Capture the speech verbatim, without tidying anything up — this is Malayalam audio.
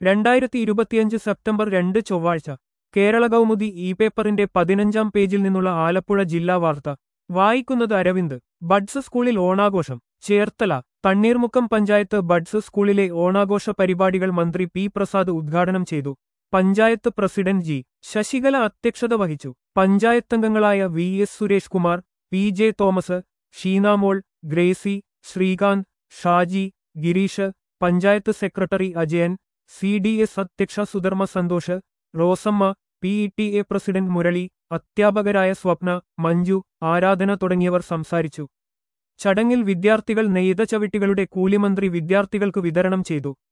രണ്ടായിരത്തി ഇരുപത്തിയഞ്ച് സെപ്റ്റംബർ രണ്ട് ചൊവ്വാഴ്ച കേരള കൗമുദി ഇ പേപ്പറിന്റെ പതിനഞ്ചാം പേജിൽ നിന്നുള്ള ആലപ്പുഴ ജില്ലാ വാർത്ത വായിക്കുന്നത് അരവിന്ദ്. ബഡ്സ് സ്കൂളിൽ ഓണാഘോഷം. ചേർത്തല. തണ്ണീർമുക്കം പഞ്ചായത്ത് ബഡ്സ് സ്കൂളിലെ ഓണാഘോഷ പരിപാടികൾ മന്ത്രി പി പ്രസാദ് ഉദ്ഘാടനം ചെയ്തു. പഞ്ചായത്ത് പ്രസിഡന്റ് ജി ശശികല അധ്യക്ഷത വഹിച്ചു. പഞ്ചായത്തംഗങ്ങളായ V S Suresh Kumar, P J Thomas, Sheenamol, Gracy, Sreekanth, Shaji, Gireesh, panchayat secretary Ajayan, C D S അധ്യക്ഷ Sudharma Santhosh, Rosamma, P E T A president Murali, അധ്യാപകരായ സ്വപ്ന, മഞ്ജു, ആരാധന തുടങ്ങിയവർ സംസാരിച്ചു. ചടങ്ങിൽ വിദ്യാർത്ഥികൾ നെയ്ത ചവിട്ടികളുടെ കൂലിമന്ത്രി വിദ്യാർത്ഥികൾക്ക് വിതരണം ചെയ്തു.